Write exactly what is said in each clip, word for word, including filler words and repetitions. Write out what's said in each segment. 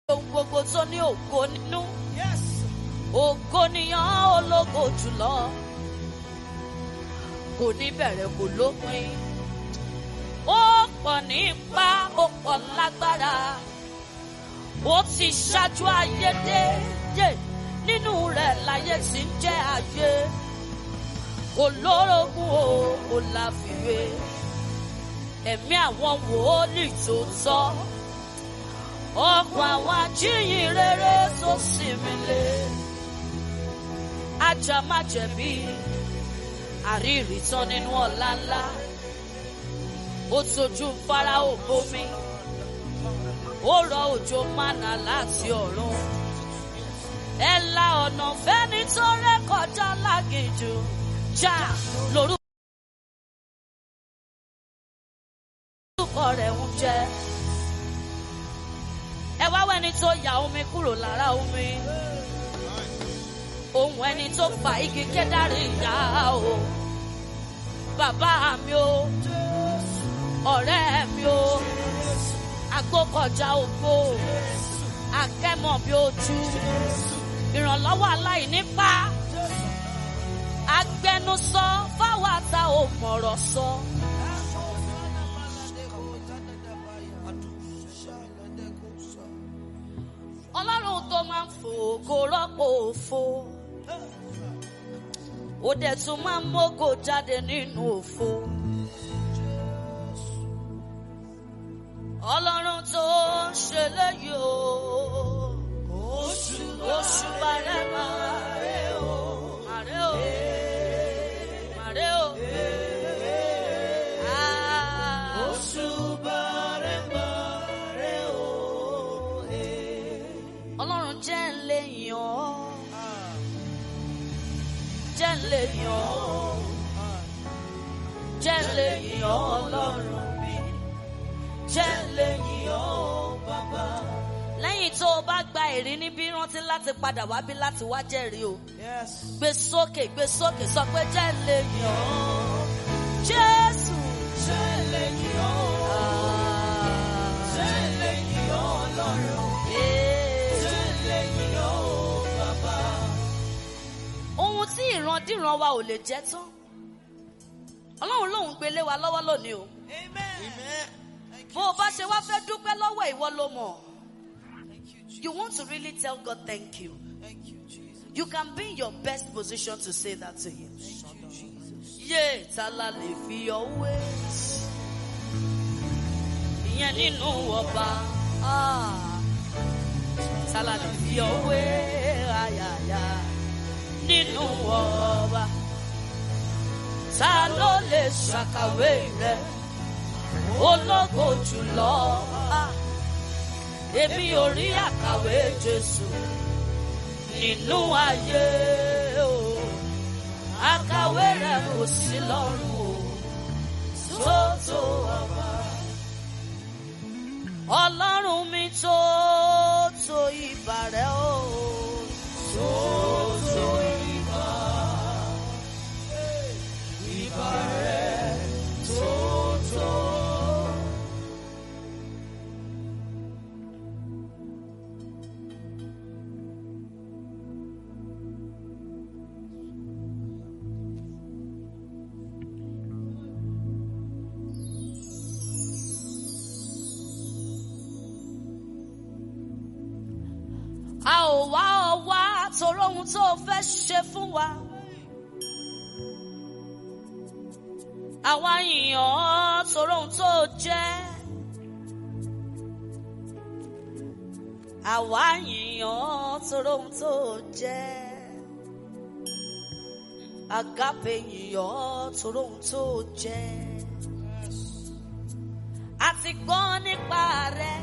ohun gbogbo tó ní ògo nínú. Ògo nìyàn ológo jùlọ. Kò ní bẹ̀rẹ̀ kò lópin. Ó pọ̀ ní ipá, ó pọ̀ lágbára. Ó ti ṣáájú ayé dé. Nínú rẹ̀ láyé tí ń jẹ́ ayé. Olórogún o, kò láfiwé. Ẹ̀mí àwọn wòlíì tó tọ́. Ọkọ̀ àwọn ajíyìn rere tó sinmi lé. Ajá má jẹ̀bi. Àrírí tán nínú ọ̀la ńlá. Ó tójú Fáráò bomi. Ó rọ òjò mánà láti ọ̀run. Ẹ la ọ̀nà fẹ́ni tó rékọjá láginjù. Já lórúkọ rẹ̀ ń jẹ́. Ẹ wá wẹ́ni tó ya omi kúrò lára omi. Ohun ẹni tó fa igi Kédárì yá o. Bàbá mi o, ọ̀rẹ́ mi o, agbókọjá ògbó, akẹ́mọ̀ bí ojú, ìrànlọ́wọ́ aláìnípa, agbẹnusọ fáwọn ata ò mọ̀rọ̀ sọ. Ọlọ́run tó máa ń fò kó rọ́pò òfo. Ó dẹ̀ tún máa ń mógo jáde nínú òfo. Ọlọ́run tó ń ṣe léyìí o. Oṣù oṣù bàrẹ̀ màrè o. Màrè o. Màrè o. Oṣù bàrẹ̀ màrè o. Ọlọ́run jẹ́ ń lè yàn ọ́. Jẹ́ ń lè yàn ọ́. Jẹ́ ń lè yàn ọ́ Ọlọ́run mi. Jẹ́ ń lè yàn ọ́ bàbá. Lẹ́yìn tó o bá gba èrè níbí rántí láti padà wá bí láti wá jẹ́rìí o. Gbé sókè gbé sókè sọ pé jẹ́ ń lè yàn ọ́. Jésù. Jẹ́ ń lè yàn ọ́. Jẹ́ ń lè yàn ọ́ Ọlọ́run. Jẹ́ ń lè yàn ọ́ bàbá. Ohun tí ìrandíran wa ò lè jẹ́ tán. Ọlọ́run lòun gbélé wa lọ́wọ́ lónìí o. Amen. Bó o bá ṣe wá fẹ́ dúpẹ́ lọ́wọ́ ìwọ ló mọ̀. You want to really tell God thank you. Thank you, Jesus. You can be in your best position to say that to Him. Thank you, Jesus. Yeah, tala lè fi ọwé. Ìyẹn nínú ọba. Tala lè fi ọwé. Ayaya. Nínú ọba. Ta ló lè ṣàkàwé rẹ̀? Ológo jùlọ. Èmi ò rí àkàwé Jésù nínú ayé o. Àkàwé rẹ̀ kò sí lọ́run o. Tó tó ọba. Ọlọ́run mi tó tó ìbà rẹ̀ o. Tó tó ìbà. Ìbà rẹ̀ tó tó. A ò wá ọ wá torí ohun tó fẹ́ ṣe fún wa. Àwa yìn ọ́ torí ohun tó jẹ́. Àwa yìn ọ́ torí ohun tó jẹ́. Àgápé yìn ọ́ torí ohun tó jẹ́. A ti gbọ́ nípa rẹ̀.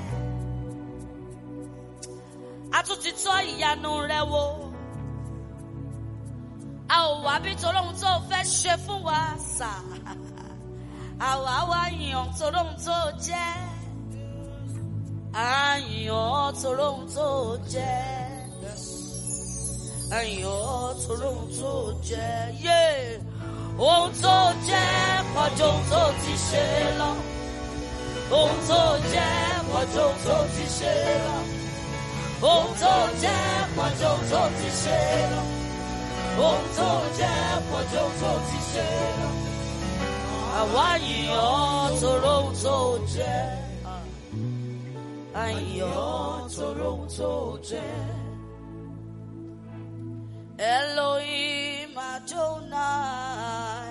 A tún ti tọ́ ìyanu rẹ̀ wò. A ò wá bí torí ohun tó fẹ́ ṣe fún wa sà. Àwa wá yìn ọ́ torí ohun tó jẹ́. A yìn ọ́ torí ohun tó jẹ́. A yìn ọ́ torí ohun tó jẹ́. Yé! Ohun tó jẹ́ pọ̀jù ohun tó ti ṣe lọ. Ohun tó jẹ́ pọ̀jù ohun tó ti ṣe lọ. ohun tó jẹ́ pọ̀jù ohun tó ti ṣe lọ. Ohun tó jẹ́ pọ̀jù ohun tó ti ṣe lọ. Àwa yìn ọ́ torí ohun tó jẹ́. A yìn ọ́ torí ohun tó jẹ́. Elohim Adonai.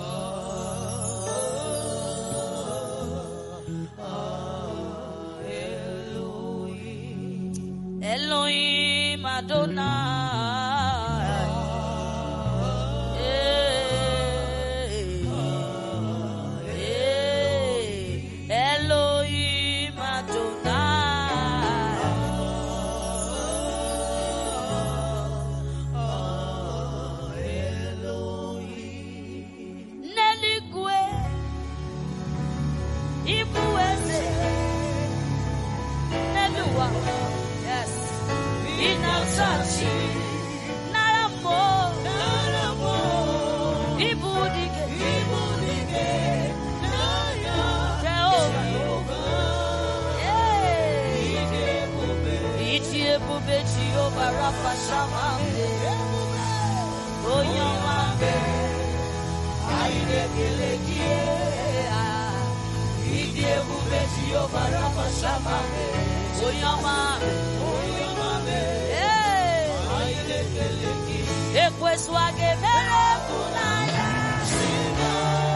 Elohim. Elohim Adonai. Elohim Adonai. Elohim. Neligwe. Ibuese. Neluwa. Yes. Inausachi. Naramo. Naramo. Ibudige. Ibudige. Ebube Jehovah Rapha Shamambe Oyamambe Aide Kelekie Ide Ebube Jehovah Rapha Shamambe Oyamambe Oyamambe Aide Kelekie Ekweswage Mere Kulaya Shiva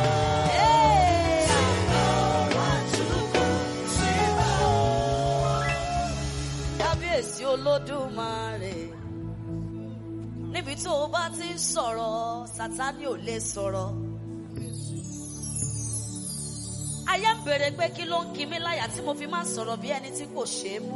Kábíyèsí Olódùmarè níbi tó o bá ti ń sọ̀rọ̀ Sátánì ò lè sọ̀rọ̀. Ayé ń bèrè pé kí ló ń kí mi láyà tí mo fi máa ń sọ̀rọ̀ bí ẹni tí kò ṣeé mú.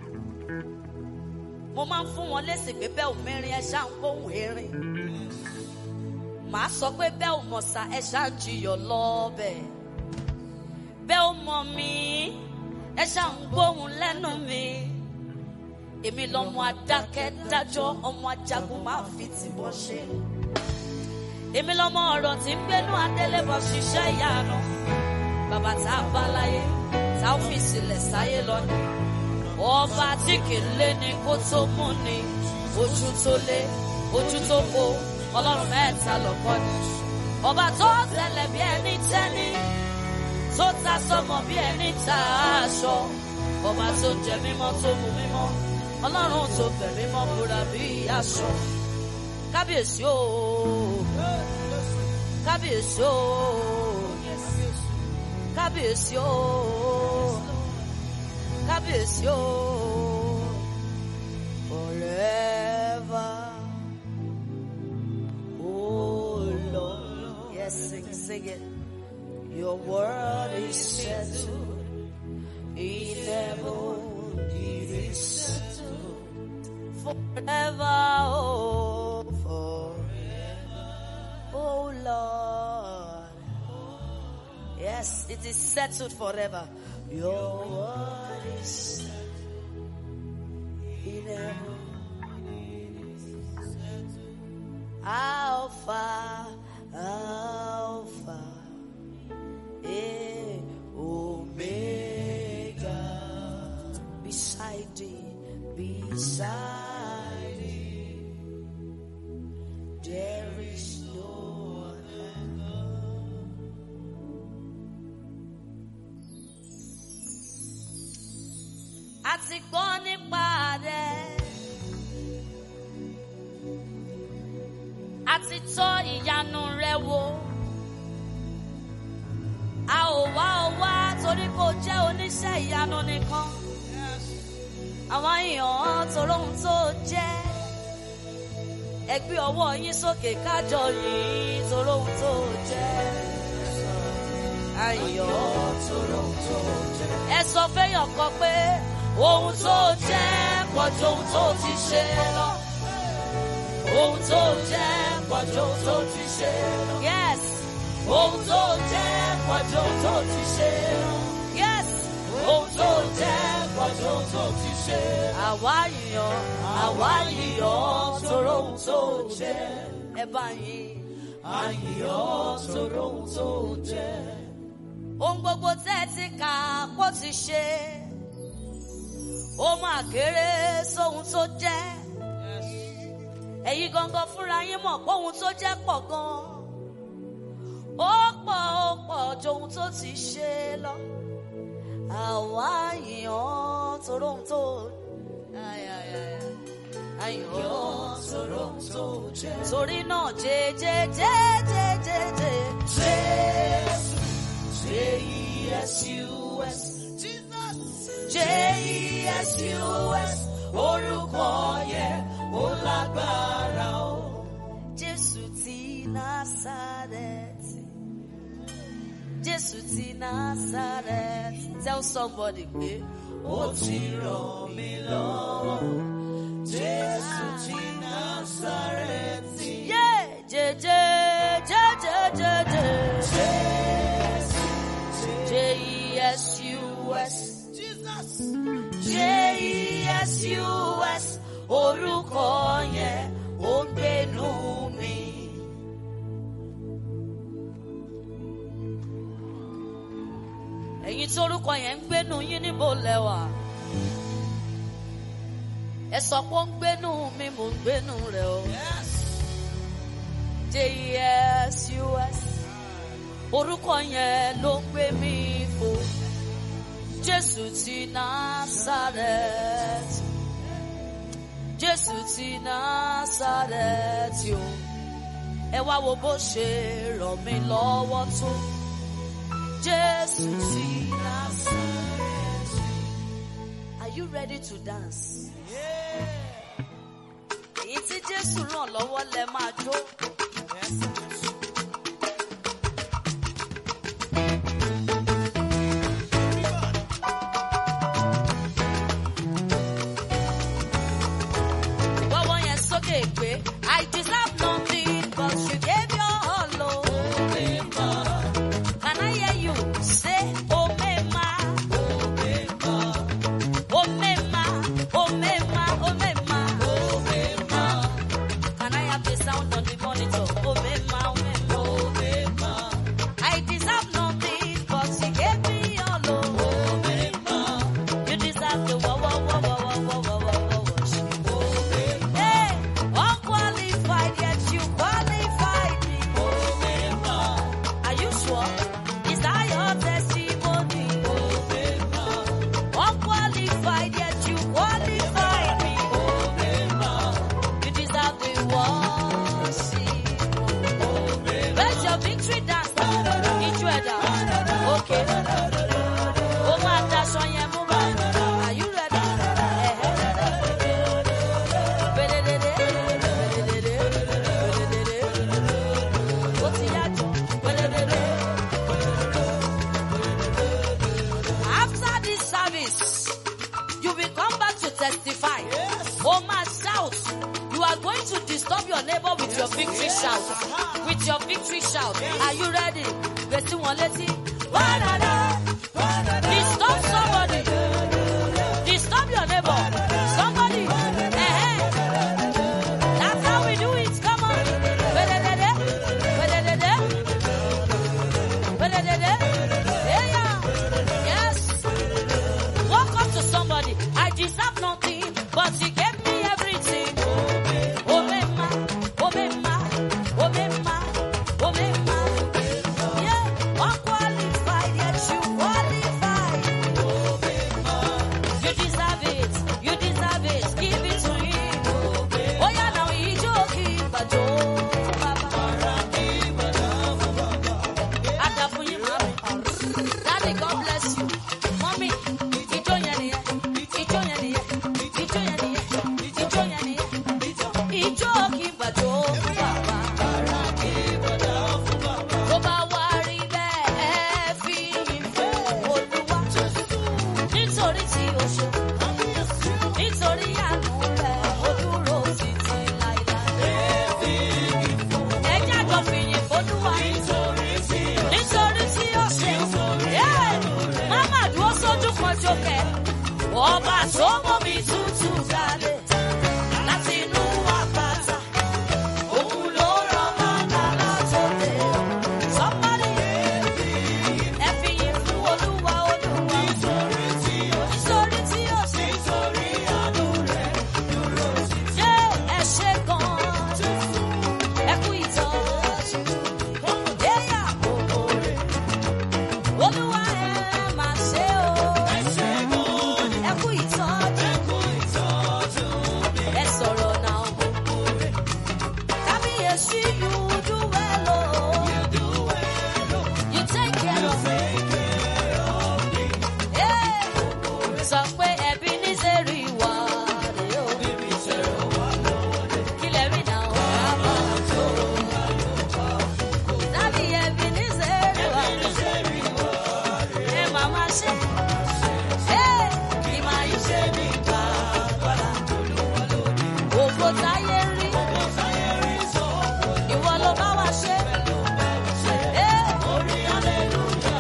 Mo máa ń fún wọn lésì pé bẹ́ẹ̀ ò mẹ́rin ẹ ṣáà ń gbóhùn erin. Màá sọ pé bẹ́ẹ̀ ò mọ̀sà ẹ ṣáà ń jiyọ̀ lọ́bẹ̀. Bẹ́ẹ̀ ò mọ̀ mí ẹ ṣáà ń gbóhùn lẹ́nu mi. Èmi lọ́mọ adákẹ́ dájọ́ ọmọ ajagun máa fi tìbọn ṣe. Èmi lọ́mọ ọ̀rọ̀ tí ń gbénú adélébọ̀ ṣiṣẹ́ ìyanu. Bàbá tá a bá láyé tá a fi sílẹ̀ sáyé lọ́nà. Ọba tí kì í lé ní kó tó mú ni. Ojú tó lé, ojú tó kó, Ọlọ́run mẹ́ta lọ́kọ́ ni. Ọba tó tẹ̀lẹ̀ bí ẹni tẹ́ni, tó ta sọ́mọ bí ẹni ta aṣọ. Ọba tó jẹ mímọ́ tó mu mímọ́. Ọlọ́run tó bẹ̀rẹ̀ mọ́ búra bí aṣọ. Kábíyèsí o, kábíyèsí o, kábíyèsí o, kábíyèsí o. Forever, oh Lord, yes, sing, sing it. Your word is settled in heaven, it is settled forever, oh, forever, oh Lord. Yes, it is settled forever. Your word is settled in heaven, it is settled. Alpha, Alpha, eh, Omega. Beside thee, beside thee, there is no other. Àti gbọ́ nípa rẹ̀, àti tọ́ ìyanu rẹ̀ wò. A ò wá ọ wá torí kò jẹ́ oníṣẹ́ ìyanu nìkan. Àwọn èèyàn torí ohun tó jẹ́. Ẹ gbé ọwọ́ yín sókè kájọ yìí torí ohun tó jẹ́. Ayọ̀ torí ohun tó jẹ́. Ẹ sọ fẹ́yàn kan pé ohun tó jẹ́ pọ̀ ju ohun tó ti ṣe lọ. Ohun tó jẹ́ pọ̀ ju ohun tó ti ṣe lọ. Yes. Ohun tó jẹ́ pọ̀ ju ohun tó ti ṣe lọ. Yes. Ohun tó jẹ́ pọ̀ ju ohun tó ti ṣe. Àwa yìnyàn, àwa yìnyàn torí ohun tó jẹ́. Ẹ bá yín. Àyìnyàn torí ohun tó jẹ́. Ohun gbogbo tẹ́ ti kà kó ti ṣe. ó máa kéré sóhun tó jẹ́. Ẹ̀yin gangan fúnra yín mọ̀ pé ohun tó jẹ́ pọ̀ gan. Ó pọ̀ ó pọ̀ ju ohun tó ti ṣe lọ. Àwa yìn ọ́ torí ohun tó ayọ̀ torí ohun tó jẹ́. Torí náà jẹjẹjẹjẹjẹjẹ. Jésù J E S U S J E S U S orúkọ yẹn ó lágbára o. Jésù ti Násárẹ́tì. Jésù ti Násárẹ́tì. Tell somebody pé ó ti ràn mí lọ́wọ́. Jésù ti Násárẹ́tì. Yeah, jẹjẹ jẹjẹ jẹjẹ. Jésù J E S U S J E S U S orúkọ yẹn ó ń gbénú mi. Ẹ̀yin tórúkọ yẹn ń gbénú yín níbo lẹ́wà? Ẹ sọ pé ó ń gbénú mi, mò ń gbénú rẹ̀ o. J E S U S orúkọ yẹn ló ń gbé mi fò. Jésù ti Násárẹ́tì. Jésù ti Násárẹ́tì o. Ẹ wá wo bó ṣe ràn mí lọ́wọ́ tó. Jésù ti Násárẹ́tì. Are you ready to dance? Èyí tí Jésù ràn lọ́wọ́ lẹ máa jó. I deserve nothing, but you gave your all, oh. Can I hear you say, oh, mema, oh, mema, oh, mema, oh, mema, oh, mema, oh, mema. Can I have the sound on the monitor? Oh, mema, oh, mema, oh, mema. I deserve nothing, but you gave me all, oh, mema. You deserve the wow, wow, wow, wow, wow, wow, wow, wow. Disturb your neighbor with your victory shout. With your victory shout. Are you ready? Besi one leti. Disturb somebody. Disturb your neighbor. Somebody. Eh-eh. That's how we do it. Come on. Yes. Walk up to somebody. I deserve nothing, but you gave me everything. Ọba tó mú mi tútù jáde láti inú àpáta, òun ló rán mọ́nà látòde. Somebody ẹ fi yìn fún Olúwa, Olúwa nítorí tí ó ṣe. Sọ pé ẹbí ní sẹ́rí wà rè o. Kí lẹ rí náà? Dábì ẹbí ní sẹ́rí wà. Ẹ màmá ṣe. Ẹ kì máa yí ṣe ní gbàgbọ́dá. Ògo táyé rí. Ìwọ ló bá wa ṣe. Ẹ orí hallelujah.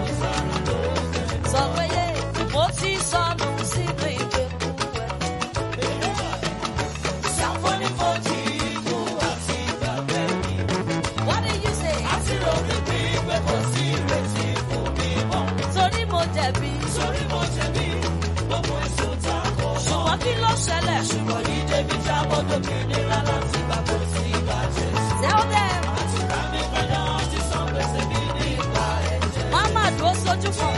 Sọ pé yé mo ti sọnù sínú ìgbèkùn ẹ̀. Ṣàfọ́ní fojì ikú àti ìgbàgbẹ́ mi. What did you say? Àti lórí bí pé kò sí ìrètí fún mi mọ́. Torí mo jẹ̀bi. Torí mo jẹ̀bi. Gbogbo ẹ̀sùn tá a kọ̀. Ṣùgbọ́n kí ló ṣẹlẹ̀? Ṣùgbọ́n yìí débi jábọ́ dòmìnira láti gbàgbọ́ sí ìbàjẹ́. Tell them. Àtúrà mi padà ti san gbèsè mi ní ìgbà ẹ̀jẹ̀. Máma dúró sójú kan.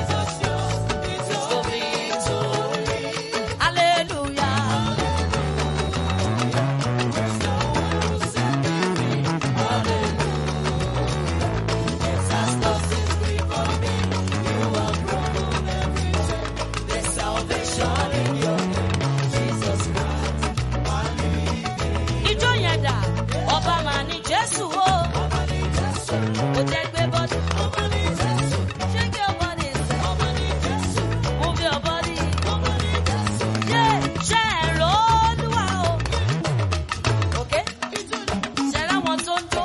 Ijó yẹn dà, ọba mà ní Jésù o. Kò jẹ́ gbé bọ́dì. Shake your body, move your body. Yeah, ṣe ẹ̀rọ Olúwa o. Okay? Ṣe ráwọn tó ń jó.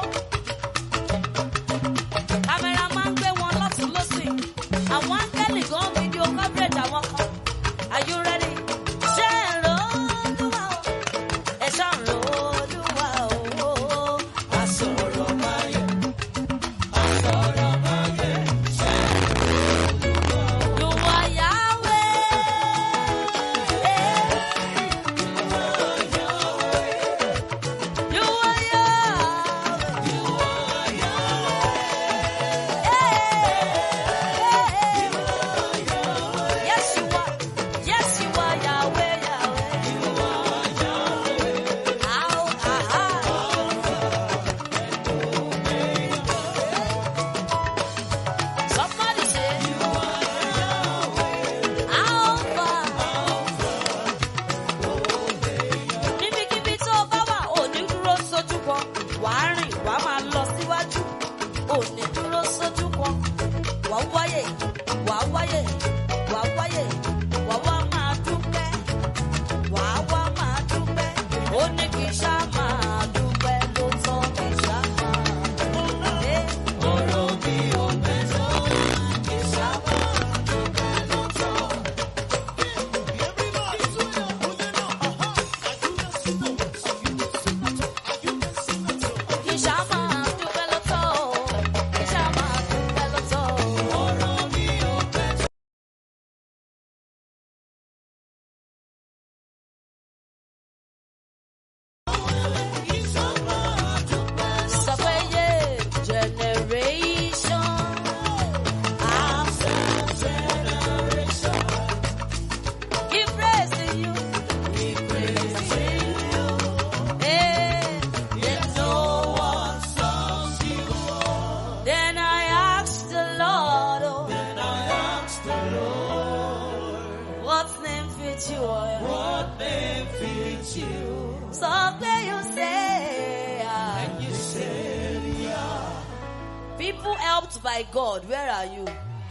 Kámẹ́rà máa ń gbé wọn lọ́tún lọ́sì. Àwọn áńgẹ́lì gan fídíò coverage àwọn kan. Are you ready? Ṣe ẹ̀rọ Olúwa o. Ẹ ṣàrò Olúwa o. Àsọ̀rọ̀ máa yẹ. Àsọ̀rọ̀ máa yẹ. Ṣe ẹ̀rọ Olúwa o. You are Yahweh. You are Yahweh. You are Yahweh. Yes, you are. Yes, you are Yahweh, Yahweh. You are Yahweh. Ow, aha. Somebody say, you are Yahweh. Alpha. Níbikíbi tó bá wà, ò ní dúró sójú kan. Wàá rìn, wàá máa lọ síwájú. Ò ní dúró sójú kan. Wàá wáyè, wàá wáyè, wàá wáyè, wàá wá máa dúpẹ́. Wàá wá máa dúpẹ́. Ó ní kí n ṣá máa dúpẹ́ ló tán kí n ṣá máa dúpẹ́. Ọ̀rọ̀ mi ò mẹ́tọ́ kí n ṣá máa dúpẹ́ ló tán. Kí n ṣá máa dúpẹ́ ló tán. Kí n ṣá máa dúpẹ́ ló tán. Ọ̀rọ̀ mi ò mẹ́tọ́. Sọ pé yé generation after generation. Give praise to you. Give praise to you. Hey, there's no one sums you. Then I asked the Lord, oh, then I asked the Lord, what name fits you? What name fits you? So there you say, and you said, yeah. People helped by God, where are you?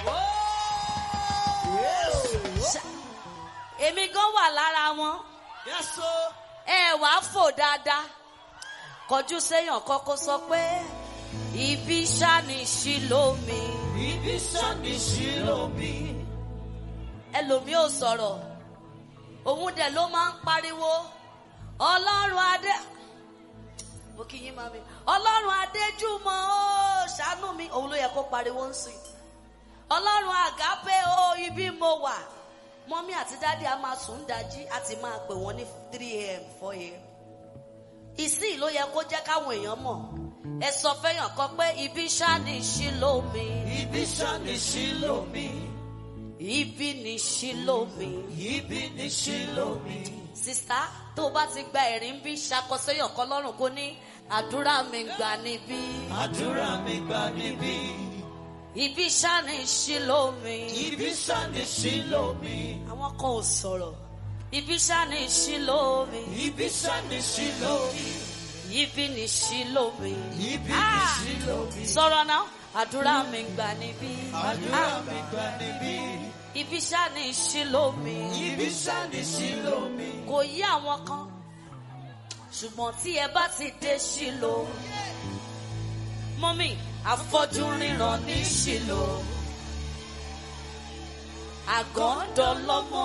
Ṣá- Èmi gan wà lára wọn. Yes, sir. Ẹ wàá fò dáadáa. Kọjú séèyàn kọ́kọ́ sọ pé ibi ṣá ni Ṣílò mi. Ibi ṣá ni Ṣílò mi. Ẹlòmíì ò sọ̀rọ̀. Òun dẹ̀ ló máa ń pariwo. Ọlọ́run adé. Mo kí yín máa mi. Ọlọ́run Adéjùmọ̀ ó ṣàánú mi. Òun ló yẹ kó pariwo ń sìn. Ọlọ́run Àgápé ó ibi mo wà. Mọ́mí àti dádì á máa sùn dájí àti máa pè wọ́n ní three a m four a m Ìsìn ló yẹ kó jẹ́ káwọn èèyàn mọ̀. Ẹ sọ fẹ́yàn kan pé ibi ṣá ni Ṣílò mi. Ibi ṣá ni Ṣílò mi. Ibi ni Ṣílò mi. Ibi ni Ṣílò mi. Sista tó bá ti gba ẹ̀rín bí ṣàkọsẹ́yàn kan lọ́rùn kó ní àdúrà mi gbà níbí. Àdúrà mi gbà níbí. Ibi ṣá ni Ṣílò mi. Ibi ṣá ni Ṣílò mi. Àwọn kan ò sọ̀rọ̀. Ibi ṣá ni Ṣílò mi. Ibi ṣá ni Ṣílò mi. Ibi ni Ṣílò mi. Ibi ni Ṣílò mi. Sọ̀rọ̀ náà, àdúrà mi gbà níbí. Àdúrà mi gbà níbí. Ibi ṣá ni Ṣílò mi. Ibi ṣá ni Ṣílò mi. Kò yí àwọn kan, ṣùgbọ́n tí ẹ bá ti dé Ṣílò. Mọ́mì, afọ́jú ríran ní Ṣílò. Àgàn dọlọ́mọ.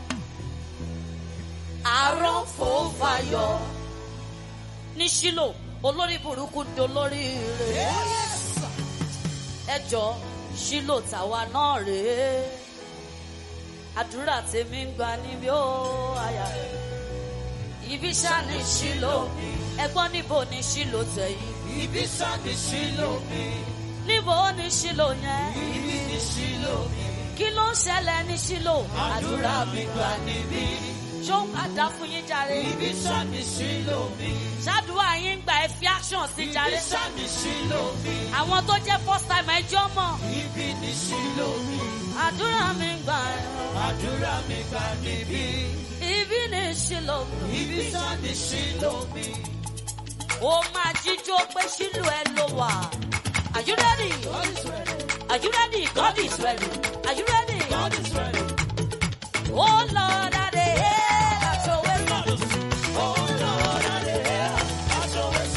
Àárọ̀ fò fayọ̀. Ní Ṣílò, olórí burúkú dolórí rẹ̀. Ẹ jọ Ṣílò tàwa náà rèé. Àdúrà tèmi ń gbà níbi ó àyà. Ibi ṣá ni Ṣílò. Ẹ̀gbọ́n níbo ni Ṣílò tẹ̀yìn? Ibi ṣá ni Ṣílò mi. Níbo ni Ṣílò yẹn? Ibi ni Ṣílò mi. Kí ló ń ṣẹlẹ̀ ní Ṣílò? Àdúrà mi gbà níbí. Ṣó ń padà fún yín jàre? Ibi ṣá ni Ṣílò mi. Ṣáàdúrà yín gbà ẹ fi action sí jàre. Ibi ṣá ni Ṣílò mi. Àwọn tó jẹ́ first time ẹjọ́ mọ̀. Ibi ni Ṣílò mi. Àdúrà mi gbà. Àdúrà mi gbà níbí. Ibi ni Ṣílò mi. Ibi ṣá ni Ṣílò mi. Ó máa jíjó pé Ṣílò ẹ ló wà. Are you ready? God is ready. Are you ready? God is ready. Are you ready? God is ready. Oh Lord, I dey hail, that's your way. Oh Lord, I dey hail, that's your way.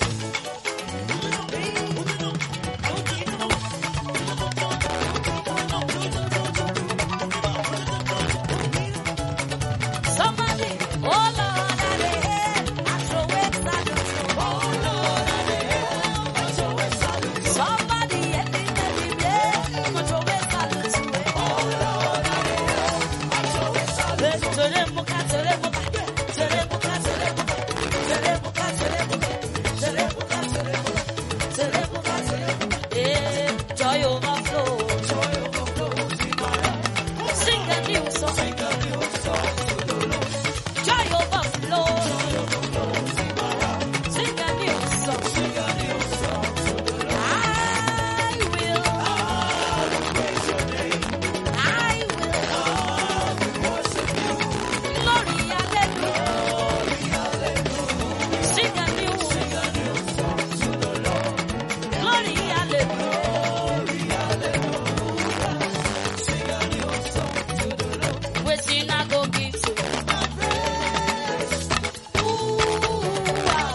Somebody, oh Lord, I dey hail, that's your way. Oh Lord, I dey hail, that's your way. Somebody, every every day, put your way salute. Oh Lord, I dey hail, that's your way. Teremuka, teremuka, teremuka, teremuka, teremuka, teremuka, teremuka, teremuka, teremuka, teremuka. Eh, joy overflow, Joy overflows in my heart. sing a new song. Sing a new song to the Lord. Joy overflow, Joy overflows in my heart. sing a new song. Sing a new song to the Lord. I will, I will praise your name. I will, I will worship you. glory, hallelujah. Glory, hallelujah. Sing a new, Sing a new song to the Lord. glory, hallelujah. Glory, hallelujah. Sing a new song to the Lord. Wetin I go give to you? My praise, Ooh, ah.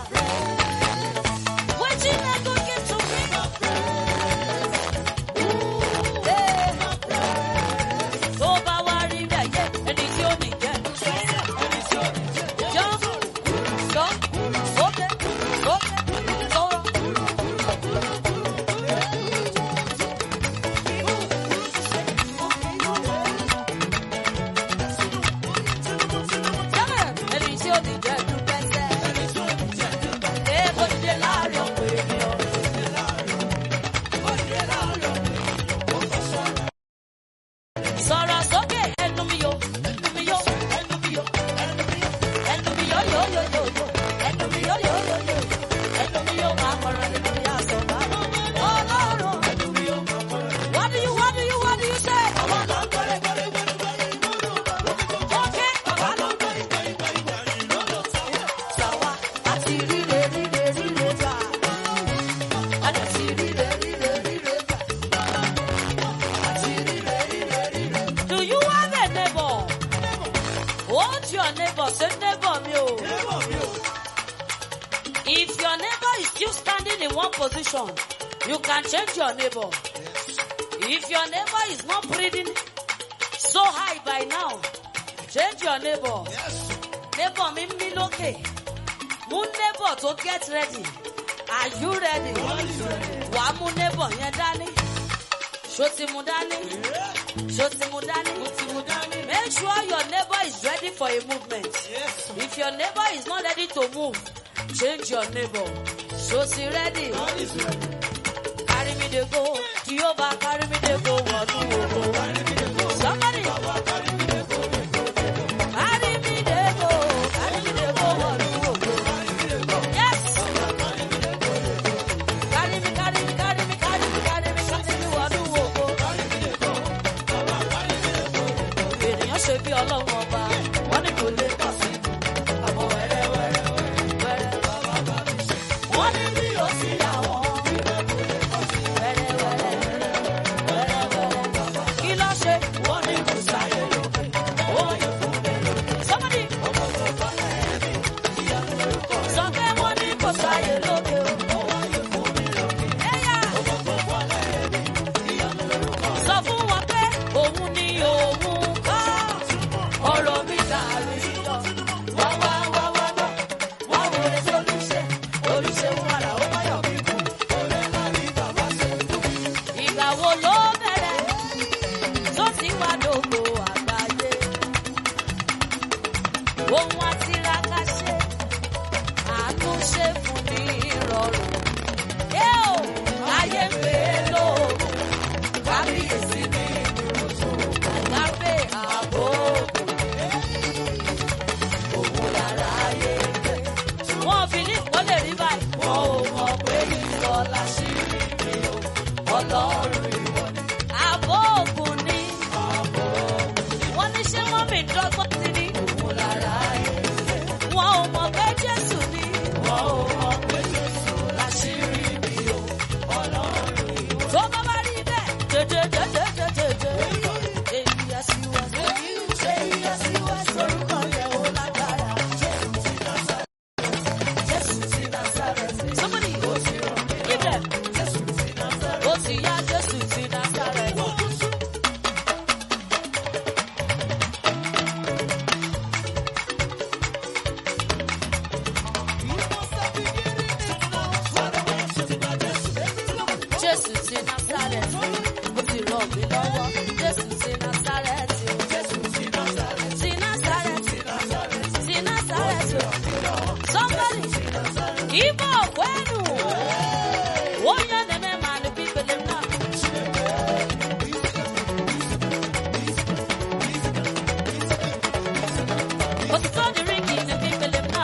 Wetin I go give to me? my praise, Ooh, eh. Tó bá wá rí bẹ́ẹ̀ yẹ, ẹni tí ó ní jẹ́. ẹni tí ó ní jẹ́. Jọ́, jọ́, sókè, sókè, sọ̀rọ̀. Jẹ́mẹ̀, ẹni tí ó ní jẹ́ dúpẹ́ sẹ́. Ẹni tí ó ní jẹ́ dúpẹ́. Ẹ bó ti dé láàrin ọ̀pọ̀ ènìyàn. Ó dé láàárọ̀, ó fọ́ sọ́ra. Sọ̀rọ̀ sókè, ẹnu mi yó, ẹnu mi yó, ẹnu mi yó, ẹnu mi yó, ẹnu mi yó, yó, yó, yó, yó, ẹnu mi yó, yó, yó, yó, ẹnu mi yó, máa kọrin nínú ìyá sọ̀rọ̀. Ọlọ́run, Ẹnu mi yóò máa kọrin. what do you, what do you, what do you say? Àwọn kan gbẹ́rẹ́ gbẹ́rẹ́ gbẹ́rẹ́ gbẹ́rẹ́ ìmọ̀ràn bàbá. Okay, Àwọn kan gbẹ́rẹ́ gbẹ́rẹ́ gbẹ́rẹ́ gbẹ́rẹ́ ìmọ̀ràn sáwọ́. ṣàwá, àti ríre, ríre, ríre gbà. Àti ríre, ríre, ríre gbà. Àti ríre, ríre, ríre. Do you have a neighbor? Hold your neighbor, say neighbor mi o. Neighbor mi o. If your neighbor is still standing in one position, you can change your neighbor. If your neighbor is not breathing so high by now, change your neighbor. Yes. Neighbor mi ń mí lókè. Mú neighbor tó get ready. Are you ready? God is ready. Wà á mú neighbor yẹn dání. Ṣó ti mú dání? Yeah. Ṣó ti mú dání? Ó ti mú dání. Make sure your neighbor is ready for a movement. Yes. If your neighbor is not ready to move, change your neighbor. So she ready. God is ready. Carry me dey go. Jehovah carry me dey go. Wọnú ògo. Carry me dey go. Somebody Baba carry me dey go. carry me dey go. Carry me dey go. Wọnú ògo. Carry me dey go. Yes. Carry me dey go. Carry me, carry me, carry me, carry me, carry me, carry me wọnú bí ọlọ́run ọba. Wọ́n ní kò lè kọ̀ sí. Àmọ́ wẹ́rẹ́ wẹ́rẹ́ wẹ́rẹ́ bàbá bá mi ṣe. Wọ́n ní bí ó sì yà wọ́n. Ìbẹ̀ kò lè kọ̀ sí. Wẹ́rẹ́ wẹ́rẹ́ Wẹ́rẹ́ wẹ́rẹ́ bàbá. kí ló ṣe? Wọ́n ní kò sáyé lókè. Ó yẹ fún mi lókè. Somebody Ọmọ tó bá ẹ̀mí. Ìyanu lórúkọ rẹ̀. sọ pé wọ́n ní kò sáyé lókè o. Ó yẹ fún mi lókè. Ẹ̀yà Ọmọ tó bá ẹ̀mí. Ìyanu lórúkọ rẹ̀. sọ fún wọn pé òun ni òun kọ́. Ọ̀rọ̀ mi dàrí lọ. Wá wá wá wá wá. Wá wo lè tó olùṣe. Olùṣe ń wàrà ó bá yọ̀ mí kú. Ọ̀rẹ́ ńlá ni bàbá ṣe fún mi. Ìgbà wo ló bẹ̀rẹ̀ tó ti wá dògbò àgbáyé? Ohun àtiraka ṣe, àánú ṣe fún ní ìrọ̀rùn. Ẹ ò ayé ń pè é lóògùn, kábíyèsí ní ìdúró. Àgbáfẹ́ ààbò òun lára ayé gbé. Wọ́n fi ní ìkọ́lé rí báyìí. Wọ́n ò mọ̀ pé ìlọ láṣìírí mi o. Ọlọ́run ìwọ ni. Ààbò ògùn ni. Wọ́n ní ṣé wọ́n mi dọ́gbọ́n sí ni. Òun lára ayé gbé. Wọn ò mọ̀ pé Jésù ni. Wọ́n ò mọ̀ pé Jésù láṣìírí mi o. Ọlọ́run ìwọ. Tó bá bá rí bẹ́ẹ̀. Jẹjẹjẹjẹjẹjẹjẹ. Èyí á sí wá sí. Ṣé ìyá sí wá sórúkọ yẹn ó lágbára? Jésù ti Násárẹ́tì. Jésù ti Násárẹ́tì. Somebody Ó ti ràn mí give them. Jésù ti Násárẹ́tì. Ó ti yá Jésù ti Násárẹ́tì. Jésù ti Násárẹ́tì. Ó ti ràn mí lọ́wọ́. Jésù ti Násárẹ́tì. Jésù ti Násárẹ́tì. Ti Násárẹ́tì. Ti Násárẹ́tì. Somebody. Ibo kwenu. Wonya neme manu pipele na. Otito di ringi ne pipele na.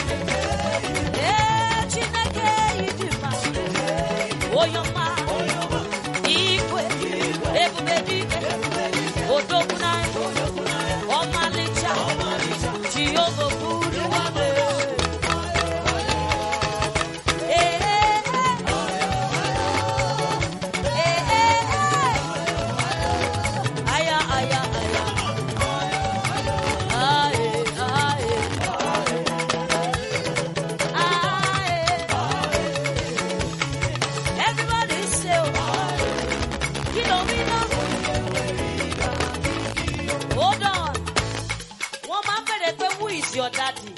Eh, Chineke idima. Oyoma. Ikwe. Ebube dike. Odoguna. Omalicha. Jehovah Guru wame. Eh, eh, eh. Eh, eh, eh. Aya, aya, aya. Aye, aye. Aye. Everybody say, you know me now. Hold on. Wọ́n máa ń bẹ̀rẹ̀ pé who is your daddy?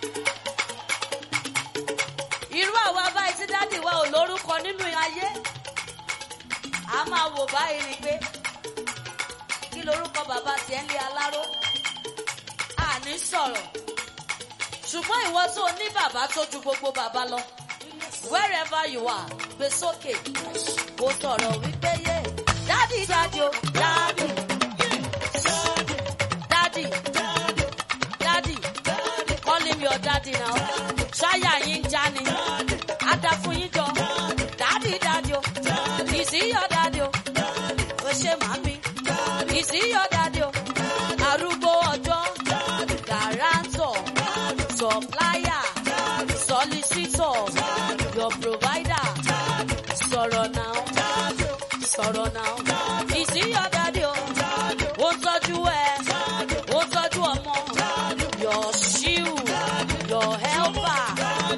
Irú àwa báyìí tí dádì wa ò lórúkọ nínú ayé. A máa wò báyìí ni pé kí lorúkọ bàbá tiẹ̀ ń lé aláró? Àní sọ̀rọ̀. Ṣùgbọ́n ìwọ tó ní bàbá tó ju gbogbo bàbá lọ. Wherever you are, gbé sókè. Kò sọ̀rọ̀ wípé yé. Dádì dádì o, dádì. Dádì. Dádì. Call him your daddy now. Ṣáyà yín já ni. Ada fún yín jọ. Dádì dádì o. Is he your daddy o? O ṣe màmí. Is he your daddy o? Arúgbó ọjọ́. Guarantor. Supplier. Solicitor. Your provider. Sọ̀rọ̀ now. Sọ̀rọ̀ now. Is he your daddy o? Ó tọ́jú ẹ. Ó tọ́jú ọmọ. Your shield. Your helper.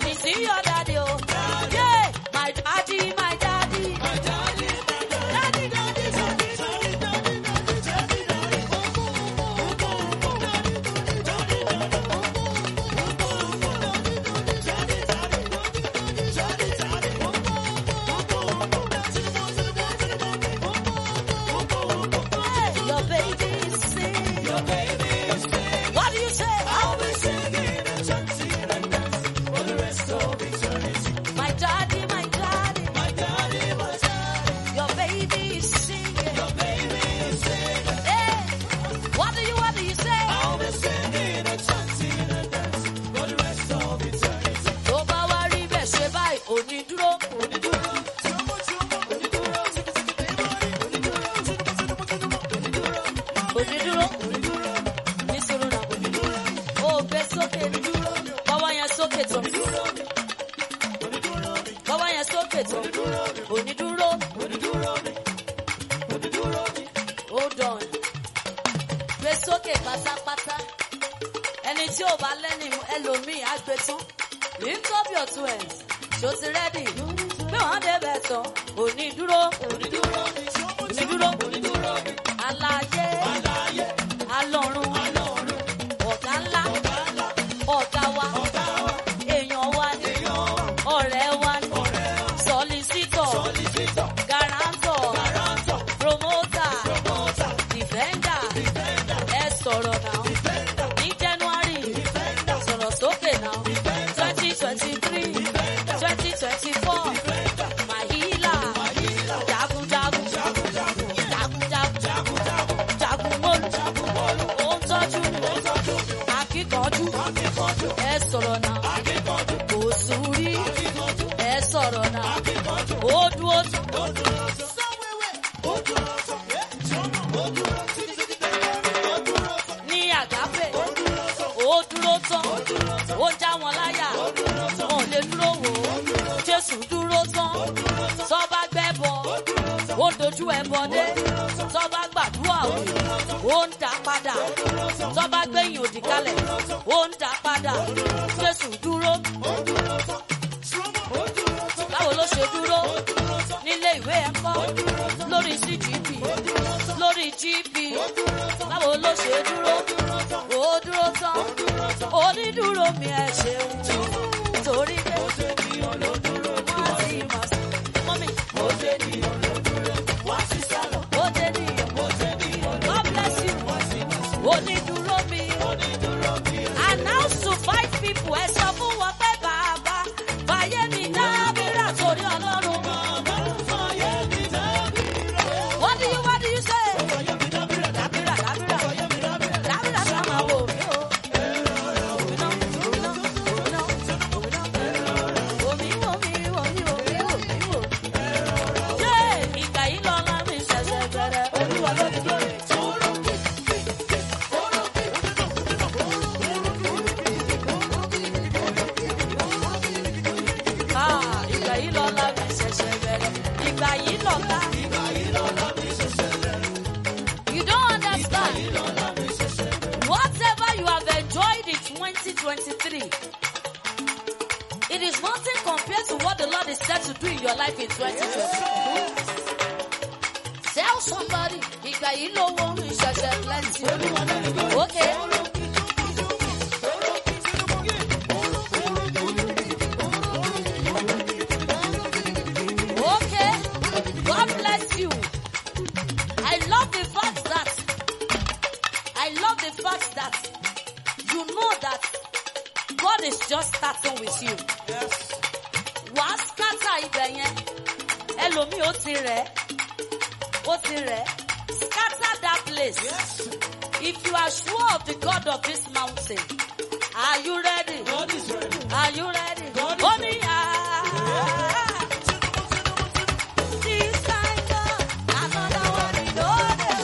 tí ò bá lẹ́ni ẹlòmíì á gbé tán. Lift up your twins. Ṣó ti rẹ́dì? Bí wọ́n débẹ̀ tán, òní dúró. Òní dúró. Òní dúró. Òní dúró. Aláyé. Aláyé. Alọ́run. Alọ́run. Ọ̀gá ńlá. Ọ̀gá wa. Ọ̀gá wa. Èèyàn wa ni. Èèyàn wa. Ọ̀rẹ́ wa ni. Ọ̀rẹ́ wa. Solicitor. Solicitor. Guarantor. Guarantor. Promoter. Promoter. Defender. Defender. Ẹ sọ̀rọ̀ náà. Defender. Ní January. Defender. Sọ̀rọ̀ sókè náà. Defender. twenty twenty-three. Defender. twenty twenty-four. Defender. My healer. My healer. Jagun jagun. Jagun jagun. Jagun jagun. Jagun jagun. Jagun molu. Jagun molu. Ó ń tọ́jú mi. Ó ń tọ́jú mi. Akíkanjú. Akíkanjú. Ẹ sọ̀rọ̀ náà. Akíkanjú. Kò sùúrí. Akíkanjú. Ẹ sọ̀rọ̀ náà. Akíkanjú. Ó dúró tán. Ó dúró tán. Ó dúró tán. Ó dúró tán. Ní àgápè. Ó dúró tán. Ó dúró tán. Ó já wọn láyà. Wọn ò lè dúró wò ó. Jésù dúró tán. Sọ́ba gbẹ́bọ. Ó dojú ẹbọ dé. Sọ́ba gbàdúrà òye. Ó ń dá padà. Sọ́ba gbẹ̀yìn òdì kalẹ̀. Ó ń dá padà. Jésù dúró. Báwo ló ṣe dúró? Nílé ìwé ẹ̀kọ́. Lórí C G P. Lórí G P. Báwo ló ṣe dúró? Ó dúró tán. Onídúró mi ẹ ṣeun. Torí pé wọ́n ti mọ̀ sí. Mọ́mí. Wọ́n ti sálọ. Ó dé níyàn. God bless you. Onídúró mi. Announce to five people. Ẹ sọ fún wọn pé bàbá. Fàyè mi dábìrà torí Ọlọ́run. What do you, what do you say? Dábìrà, dábìrà. Dábìrà sá máa wò mí o. Omi, omi, omi, omi, omi, omi. Ṣé ìgbà yìí lọ́la mi ṣẹ̀ṣẹ̀ bẹ̀rẹ̀? Olúwa ló ti lóye. Ah, ìgbà yìí lọ́la mi ṣẹ̀ṣẹ̀ bẹ̀rẹ̀. Ìgbà yìí lọ́la. You don't understand. Whatever you have enjoyed in twenty twenty-three, it is nothing compared to what the Lord is set to do in your life in twenty twenty-four. Tell somebody, ìgbà yìí lówó mi ṣẹ̀ṣẹ̀ plenty. Okay. Okay. God bless you. I love the fact that I love the fact that you know that God is just starting with you. Wà á scatter ibẹ̀ yẹn. Ẹlòmíì ó ti rẹ̀. Ó ti rẹ̀. Scatter that place. If you are sure of the God of this mountain, are you ready? God is ready. Are you ready? God is Only ah. This kind God, another one in order.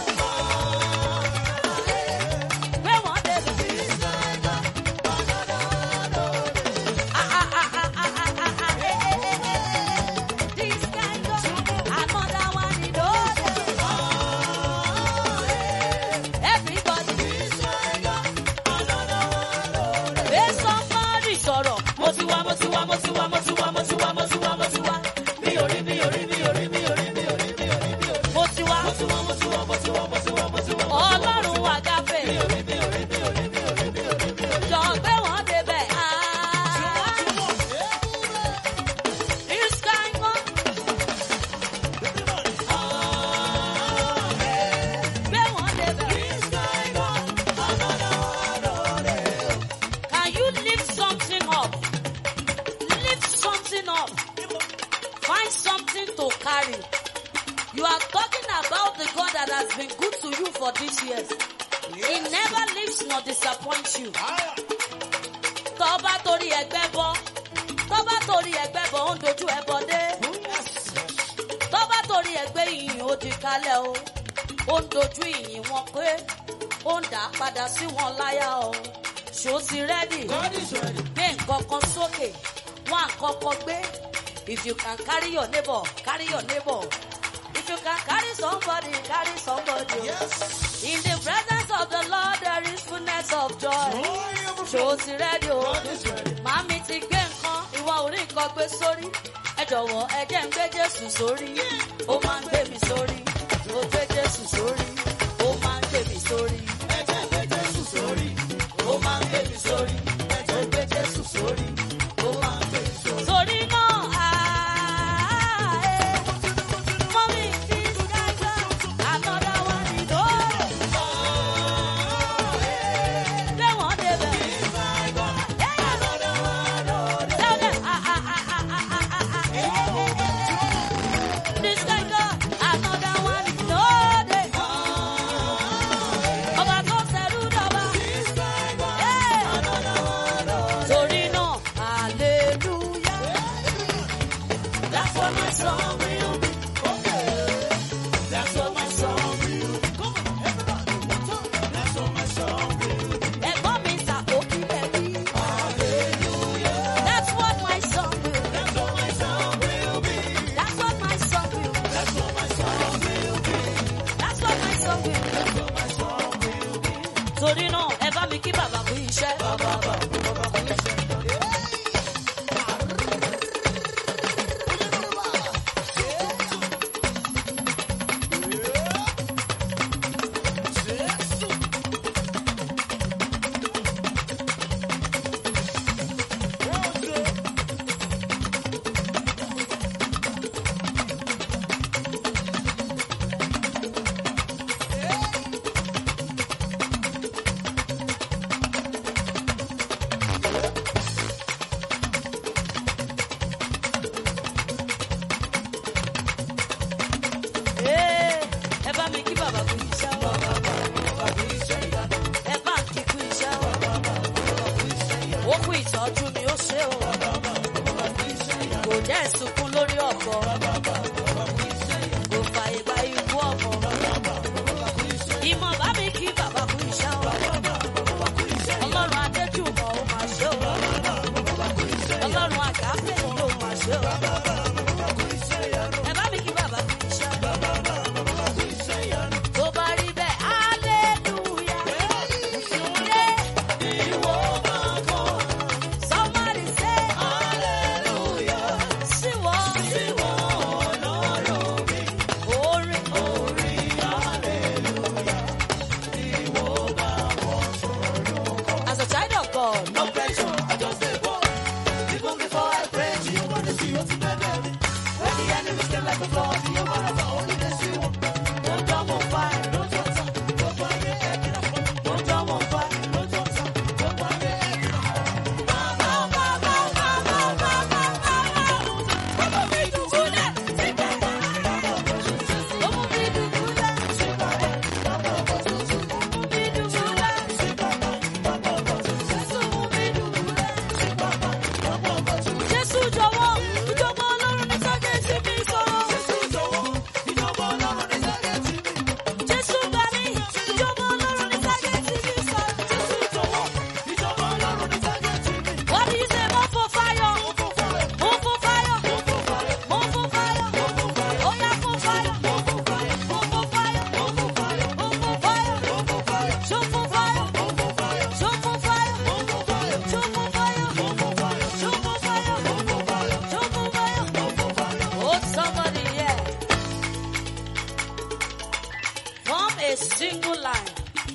Where one day this kind God, another one. Ah ah ah ah ah ah ah ah. Eh eh eh eh. This kind God, another one in order. Everybody, this kind God, another one. Hey, somebody sọ̀rọ̀. Mo ti wá, mo ti wá, mo ti wá, mo ti wá, mo ti wá, mo ti wá, mo ti wá. Mi ò rí, mi ò rí, mi ò rí, mi ò rí, mi ò rí, mi ò rí, mi ò rí. Mo ti wá. Mo ti wá, mo ti wá, mo ti wá, mo ti wá, mo ti wá. Ọlọ́run àgápè. Mi ò rí, mi ò rí, mi ò rí, mi ò rí, mi ò rí, mi ò rí. Jọ gbé wọn débẹ̀. This kind God. Gbé wọn débẹ̀. Can you lift something up? Lift something up. Find something to carry. You are talking about the God that has been good to you for these years. He never leaves nor disappoints you. Tọ́ba torí ẹgbẹ́ bọ́. Tọ́ba torí ẹgbẹ́ bọ́, ó ń dojú ẹbọ dé. Tọ́ba torí ẹgbẹ́ ìyìn ó di kalẹ̀ o. Ó ń dojú ìyìn wọn pé ó ń dà á padà sí wọn láyà o. Ṣó ti rẹ́dì? God is ready. Gbé nǹkan kan sókè. Wá nǹkan kan gbé. If you can carry your neighbor, carry your neighbor. If you can carry somebody, carry somebody. Yes. In the presence of the Lord, there is fullness of joy. Joy ṣó ti rẹ́dí o. Màmí ti gbé nǹkan, ìwọ ò rí nǹkan gbé sórí. Ẹ jọ̀wọ́ ẹ jẹ́ ń gbé Jésù sórí. Ó máa ń gbé mi sórí. Ó gbé Jésù sórí. Ó máa ń gbé mi sórí. Ẹ jẹ́ ń gbé Jésù sórí. Ó máa ń gbé mi sórí. Ẹ jẹ́ ń gbé Jésù sórí. Ó máa ń gbé mi sórí. Torí náà, ààyè, mọ́mí ti ṣẹ́gbẹ́, another one is over. Gbé wọn débẹ̀. This guy go, another one is loaded. Ọba tó ṣẹ̀rú dọba. Torí náà, hallelujah. That's what my song will be. That's what my song will be. That's what my song will be. Ẹ̀gbọ́n mi ṣàkókí lẹ́bí. Hallelujah. That's what my song will be. That's what my song will be. That's what my song will be. That's what my song will be. That's what my song will be. That's what my song will be. Torí náà, ẹ bá mi kí bàbá kú iṣẹ́. Bàbá bàbá bàbá kú iṣẹ́. Ee, ẹ bá mi kí bàbá kú iṣẹ́ o. Ẹ bá ń kí kú iṣẹ́ o. Ó kú ìtọ́jú mi ó ṣe o. Kò jẹ́ ìsunkún lórí ọ̀pọ̀. Kò fàyè gba ikú ọ̀pọ̀. Ìmọ̀ bá mi kí bàbá kú iṣẹ́ o. Ọlọ́run Adéjùmọ̀ ó máa ṣe o. Ọlọ́run Àgáfẹ́ yìí ó máa ṣe o. Ẹ bá mi kí bàbá kú iṣẹ́ o. Tó bá rí bẹ́ẹ̀, hallelujah. Yeah. Ìwọ máa kọ́. Somebody say hallelujah. Síwọ́. Síwọ́ Ọlọ́run mi. Orin. Orin hallelujah. Ìwọ máa wọ sọ̀rọ̀. As a child of God, no pressure, I just dey go. Even before I pray, you wanna see what's in my belly. When the enemy came like a flood, you wanna go only the see one. Don't jump on fire, don't jump on don't try to get it up. Don't jump on fire, don't jump on don't try to get it up. Baba mi do that, say Baba. Baba mi do that, say Baba. Baba mi do that, say Baba. Baba mi do that, say Baba. Jésù jọ̀wọ́, ìjọba Ọlọ́run ní sáké sí mi sọ̀rọ̀. Jésù jọ̀wọ́, ìjọba Ọlọ́run ní sáké sí mi. Jésù gbà mí, ìjọba Ọlọ́run ní sáké sí mi sọ̀rọ̀. Jésù jọ̀wọ́, ìjọba Ọlọ́run ní sáké sí mi. What do you say? Mo fò fáyọ̀. Mo fò fáyọ̀. Mo fò fáyọ̀. Ó yá fò fáyọ̀. Mo fò fáyọ̀. Mo fò fáyọ̀. Mo fò fáyọ̀. Ṣó fò fáyọ̀. Ṣó fò fáyọ̀. Ṣó fò fáyọ̀. Ṣó fò fáyọ̀. Ṣó fò fáyọ̀. Hold somebody here. Form a single line.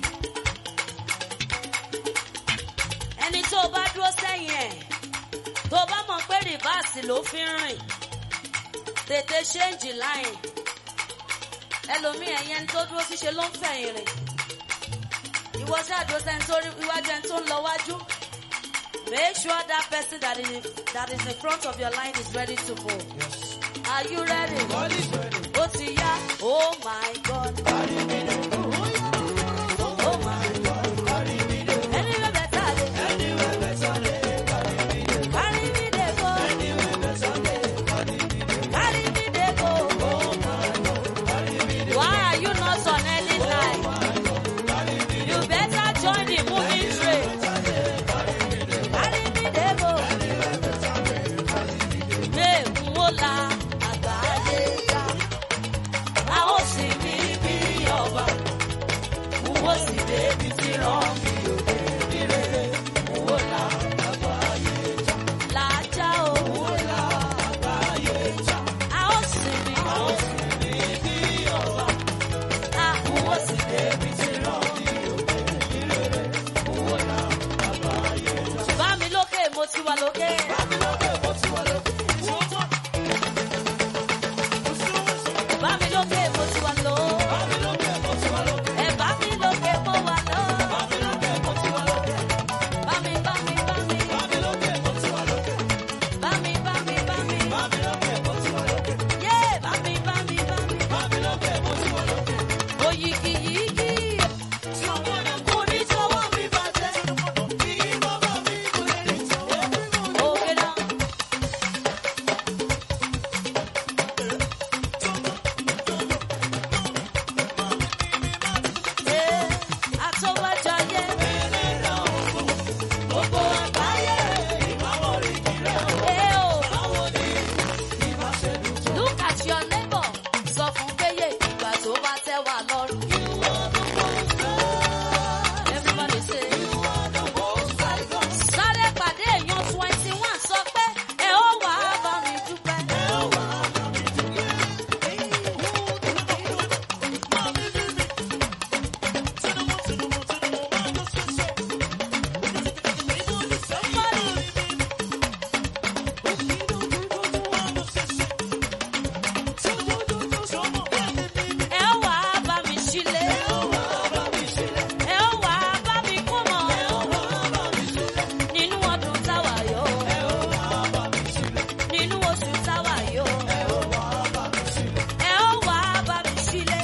Ẹni tó o bá dúró sẹ́yìn ẹ̀, tó o bá mọ̀ pé rìbáàsì ló fi ń rìn, tètè ṣéǹjì line. Ẹlòmíì ẹ̀yẹn ẹni tó dúró síṣe ló ń fẹ̀yìn rìn. Ìwọ ṣáà dúró sẹ́ni tó rí iwájú ẹni tó ń lọ wájú. Make sure that person that is that is in front of your line is ready to go. Are you ready? God is ready. Ó ti yá. Oh my God. Oh my God. Anywhere better dey. Anywhere better dey. Carry me dey go. Anywhere better dey. Carry me dey go. Oh my God. Carry me dey. Why are you not on any line? You better join the moving train. Carry me dey go. Gbé wo la àgbáyé ká. A ó sì ní bí ọba. ti wà lókè. Bá mi lókè, mo ti wà lókè. Bá mi lókè, mo ti wà lókè. Bá mi lókè, mo ti wà lókè. Ẹ bá mi lókè, mo wà lókè. Bá mi lókè, mo ti wà lókè. Bá mi, bá mi, bá mi. Bá mi lókè, mo ti wà lókè. Bá mi, bá mi, bá mi. Bá mi lókè, mo ti wà lókè. Yeah, bá mi, bá mi, bá mi. Bá mi lókè, mo ti wà lókè. Oyigi yigi. Tí ọmọ náà kò ní tọwọ́ mi bàjẹ́. Kí bàbá mi kò lè ní tọwọ́ mi bàjẹ́. Òkè náà. Eh, àtọwájayé. Ẹlẹ́dàá ògo, gbogbo àgbáyé, ìbáwọ̀ rí kìrẹ́ o. Eh, oh. Báwo ni ìbá ṣe dùn tó? Look at your neighbor. Sọ fún péye ìgbà tó bá tẹ́ wà lọ́rùn. Everybody say. Sáré pàdé èèyàn twenty one sọ pé ẹ ó wà á bá mi dúpẹ́. Ẹ ó wà á bá mi sílé. Ẹ ó wà á bá mi kó mọ́. Nínú ọdún táwa yóò. Nínú oṣù táwa yóò. Ẹ ó wà á bá mi sílé.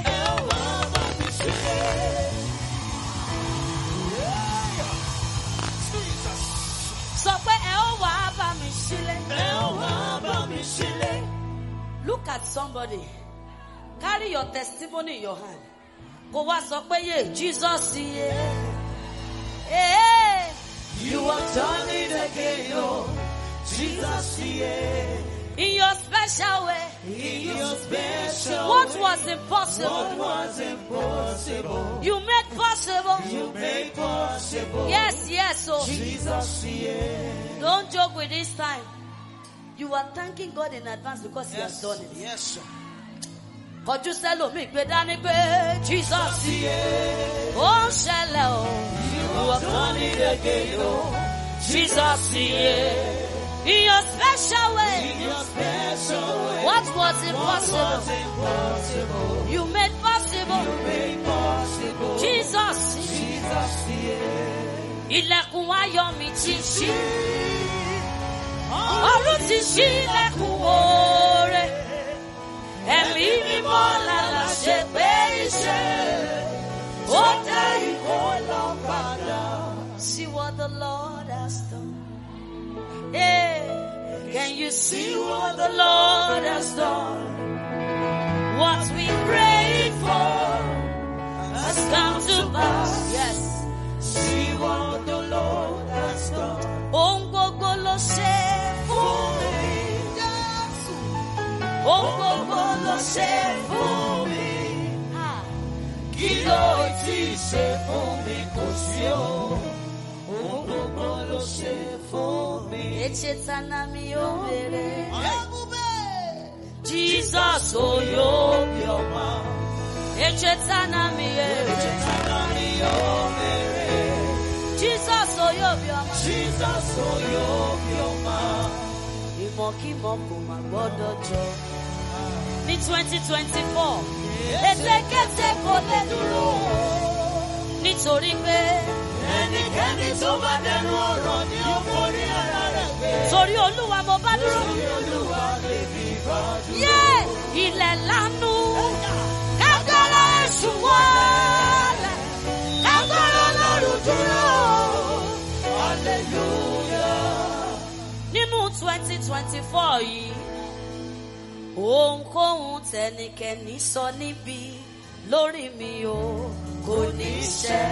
Sọ pé ẹ ó wà á bá mi sílé. Look at somebody. Carry your testimony in your hand. Kò wá sọ pé yé Jesus yé. Eh, You have done it again, oh, Jesus, yeah. in your special way. In your special What way, was what impossible, was impossible, you made possible. you made possible. Yes, yes. So Jesus, yeah. don't joke with this time. You are thanking God in advance because He has done it. Yes, sir. Kọjú sẹ́lòmíì gbé dání pé Jesus Yeah. ó ń ṣẹlẹ̀ o. You have done it again, oh, Jesus yeah. In your special way. in your special way. What was What impossible, was impossible, you made possible. you made possible. Jesus. Jesus, yeah. Ilẹ̀kùn ayọ̀ mi ti ṣí. Ọ̀run ti ṣí ilẹ̀kùn oore. Ẹ̀mí mímọ́ lálá ṣe pé iṣẹ́. Ó dá ikọ̀ lọ padà. See what the Lord has done. Hey, can you see what the Lord has done? What we prayed for has come to pass. Yes. See what the Lord has done. Ohun gbogbo ló ṣe fún mi. Ohun gbogbo ló ṣe fún mi. Ah. Kí ló ti ṣe fún mi kò sí o. Ohun gbogbo ló ṣe fún mi. Echetana mi o bere. Jesus oyobi ọma. Echetana mi e. Echetana mi o mere. Jesus oyobi ọma. Jesus oyobi ọma. Ìmọ̀kímọ̀ kò má gbọ́dọ̀ jọ. Ní twenty twenty four, ètekéte kò lè dúró. Nítorí pé Ẹnikẹ́ni tó bá dẹnu ọ̀rọ̀ ni ó forí ara rẹ̀ gbé. torí Olúwa mo bá dúró. Torí Olúwa lè fi bá dúró. Yé ilẹ̀ lánú. Kágbára èṣù wọlé. Kágbára Ọlọ́run dúró. Hallelujah. Nínú twenty twenty four yìí, ohunkóhun tẹnikẹ́ni sọ níbi lórí mi o kò ní ṣẹ.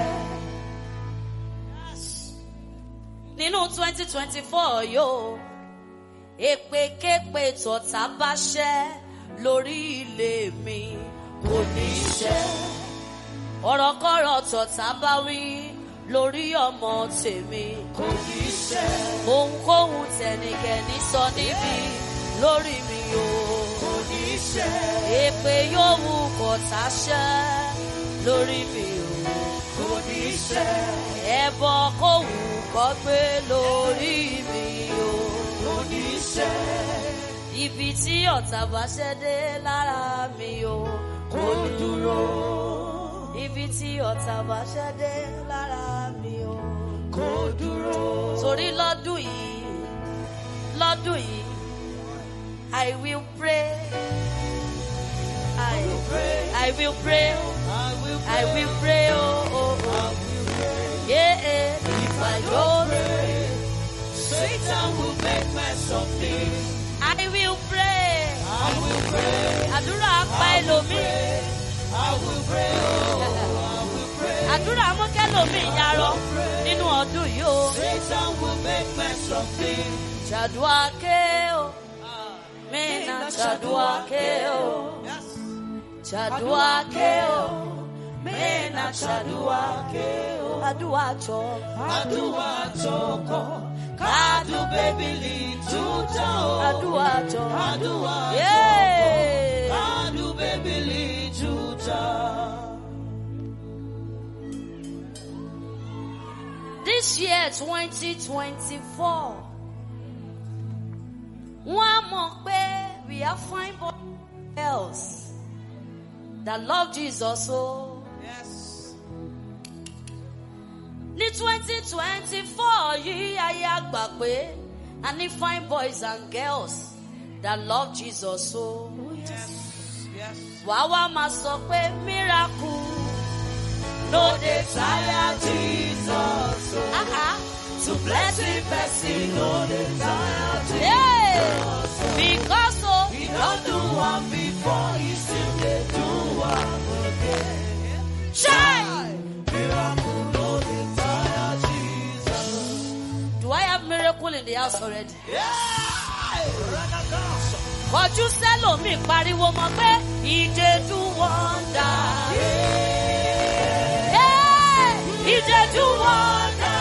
Nínú twenty twenty four yóò, èpèképe tọ̀tá bá ṣẹ́ lórí ilé mi kò ní ṣẹ. Ọ̀rọ̀kọ́rọ̀ tọ̀tá bá wí lórí ọmọ tèmi kò ní ṣẹ. Ohunkóhun tẹnikẹ́ni sọ níbi lórí mi o kò ní ṣẹ. Èpè yòówù kọ̀tá ṣẹ́ lórí mi o kò ní ṣẹ. Ẹbọ kòwù kọ́ gbé lórí mi o. Oníṣẹ́. Ibi tí ọ̀tá bá ṣẹ́ dé lára mi o. Kó dúró. Ibi tí ọ̀tá bá ṣẹ́ dé lára mi o. Kó dúró. Torí lọ́dún yìí, lọ́dún yìí, I will pray. I will pray. I will pray. I will pray. Oh, oh, oh. Yeah, yeah. If I don't pray, Satan will make mess of me. I will pray. I will pray. Àdúrà apá ẹlòmíì. I will pray. Oh, I will pray. Àdúrà mú kẹ́lòmíì yarọ nínú ọdún yìí o. Satan will make mess of me. Ṣàdúrà ké o. Mí na ṣàdúrà ké o. Ṣàdúrà ké o. Mí na ṣàdúrà ké o. Àdúrà jọ. Àdúrà jọkọ. Kádù bébìlì túta o. Àdúrà jọ. Àdúrà Yeah. jọkọ. Kádù bébìlì túta. This year, twenty twenty-four, wọ́n á mọ̀ pé we are fine boys that love Jesus o. Yes. Ní twenty twenty-four yìí ayé àgbà pé a ní fine boys and girls that love Jesus o. Yes. Yes. Wàá wá máa sọ pé miracle No dey tire Jesus. Oh. uh-uh. To bless the person, no dey tire Jesus. Yeah. Because o. He don't do one before, he still dey do one again. Shine. Miracle no dey tire Jesus. Do I have miracle in the house already? Yeah! Kọjú sẹ́lòmíì pariwo mọ́ pé he dey do wonder. Yeah, he dey do wonder.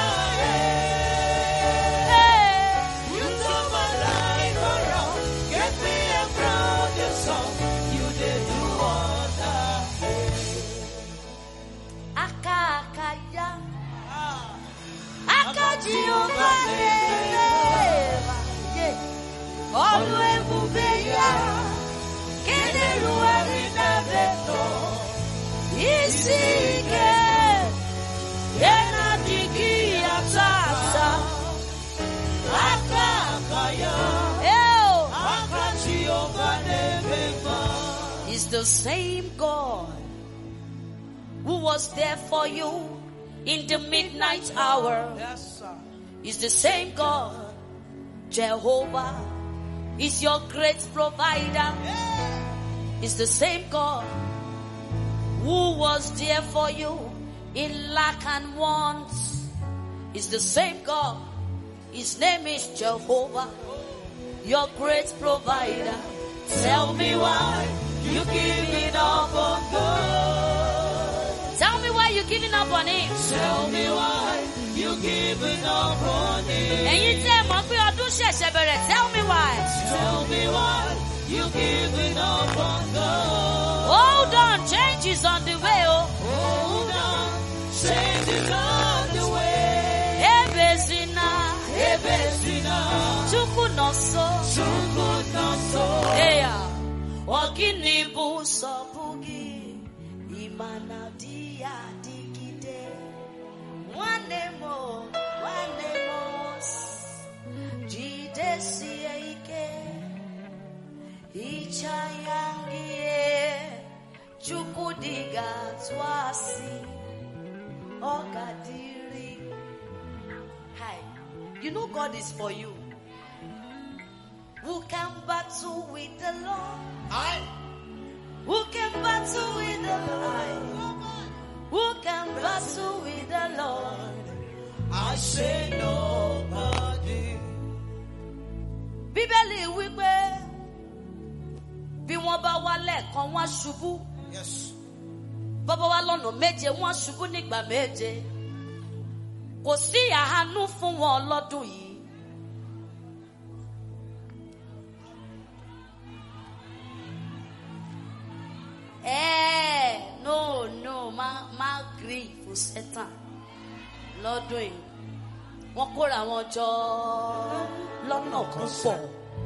Yeah. You turn my life around, get me a proud song. You dey do wonder. Aka aka ya, aka Jehova na-eme. Ọlụ ebube ya, kedere ụwarị na beto. Isi ike, ya na-adịghị ya tata. Aka aka ya, Ew. aka Jehova na-eme mma. It's the same God who was there for you in the midnight hour. Yes, sir. It's the same God, Jehovah, is your great provider. It's the same God who was there for you in lack and want. It's the same God. His name is Jehovah, your great provider. Tell me why you giving up on God. Tell me why you're giving up on him. Tell me why you giving up on Him. Ẹ̀yin tí ẹ mọ̀ pé ọdún ṣẹ̀ṣẹ̀ bẹ̀rẹ̀, tell me why. Tell me why you giving up on God. Hold on, change is on the way, oh. Hold on, change is on the way. Ebezina, Ebezina, Chukwu nọ nso. Chukwu nọ nso. Eya, ọ gịnị bụ nsogbu gị? Ị ma na di ya adịgide. Nwanne m o, nwanne m o, jidesie ike. Hicha ya ihe, Chukwu dị ga-atụ asị. Ọ ga-adịrị. Hi, you know God is for you. Who can battle with the Lord? I, Who can battle with the Lord? Who can battle with the Lord? I say nobody. Bíbélì wípé bí wọ́n bá wá lẹ́ẹ̀kan wọ́n ṣubú. Yes. Bọ́bá wá lọ́nà méje wọ́n ṣubú nígbà méje. Kò sí àánú fún wọn lọ́dún yìí. Eh, no, no, má má grieve for Satan lọ́dún yìí. wọ́n kóra wọn jọ lọ́nà kan pọ̀.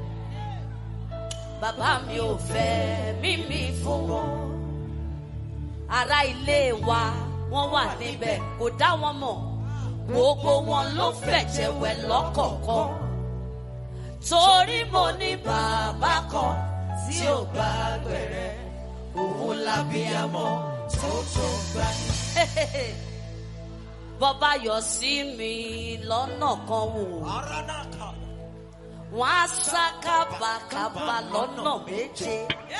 Bàbá mi ò fẹ́ mímí fún wọn. Ará ilé wa wọ́n wà níbẹ̀ kò dá wọn mọ̀. Gbogbo wọn ló fẹ̀jẹ̀ wẹ̀ lọ́kọ̀ọ̀kan. Torí mo ní bàbá kan tí ò bá gbẹ̀rẹ̀. Òun lábíyamọ tó tó gbà ní. Bọ́bá yọ sí mi lọ́nà kan wò. Wọ́n á sá kábàkábà lọ́nà méje.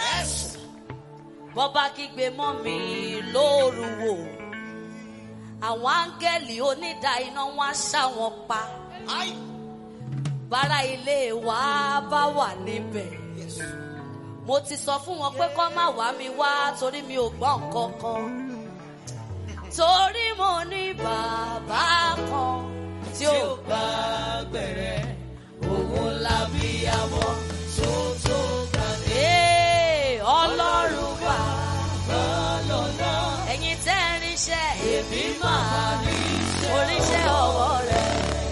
Bọ́bá kígbe mọ́ mi lóru wò. Àwọn áńgẹ́lì onídàá iná wọn á ṣá wọn pa. Bára ilé wa bá wà níbẹ̀. Mo ti sọ fún wọn pé kó má wá mi wá torí mi ò gbọ́ nǹkan kan. Torí mo ní bàbá kan tí ò bá gbẹ̀rẹ̀. Òun lábíyamọ tó tó gbà ní. Ọlọ́run bàbá lọ́nà. Ẹ̀yin tẹ́ ń ríṣẹ́ èmi máa rí oríṣẹ́ ọwọ́ rẹ̀.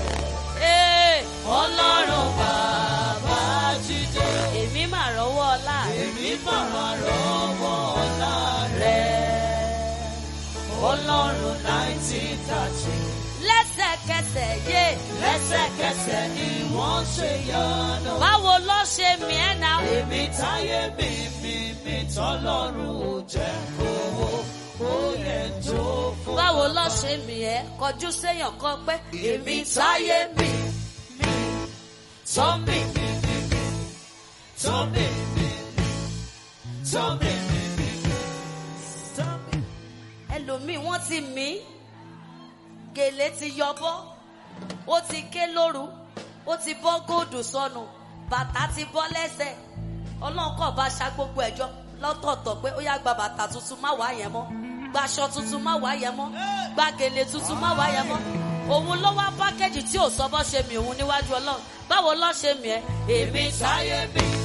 Ọlọ́run bàbá jíde. Èmi máa rọ́wọ́ ọlá. Èmi máa rọ́wọ́ ọlá rẹ̀. Ọlọ́run nineteen thirty. Lẹ́sẹ̀kẹsẹ̀ yé. Lẹ́sẹ̀kẹsẹ̀ ni wọ́n ṣe yànnà. Báwo ló ṣe mí ẹ́ náà? Èmi táyé mi mi mi tọ́lọ́run ò jẹ́ kówó. Ó yẹ tó fún. Báwo ló ṣe mí ẹ́? Kọjú séèyàn kan pé. Èmi táyé mi mi tọ́ mi mi mi mi tọ́ mi mi mi tọ́ mi mi mi tọ́ mi. Ẹlòmíì wọ́n ti mí. Gèlè ti yọbọ́, ó ti ké lóru, ó ti bọ́ góòdù sọnù, bàtà ti bọ́ lẹ́sẹ̀. Ọlọ́run kọ̀ bá ṣa gbogbo ẹ̀jọ́ lọ́tọ̀ọ̀tọ̀ pé ó yá gba bàtà tuntun má wá yẹn mọ́, gba aṣọ tuntun má wá yẹn mọ́, gba gèlè tuntun má wá yẹn mọ́. Òun ló wá pákéjì tí ò sọ bọ́ ṣe mí òun níwájú Ọlọ́run. Báwo ló ṣe mí ẹ́? Èmi táyé mi.